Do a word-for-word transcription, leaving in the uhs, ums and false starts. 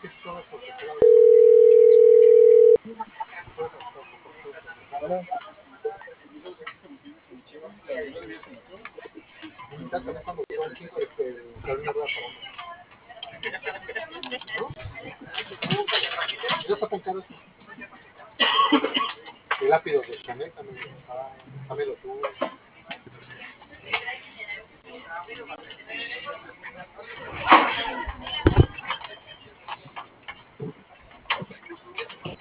Ya está tan caro eso. El lápido de Chanel también está, también lo tuvo.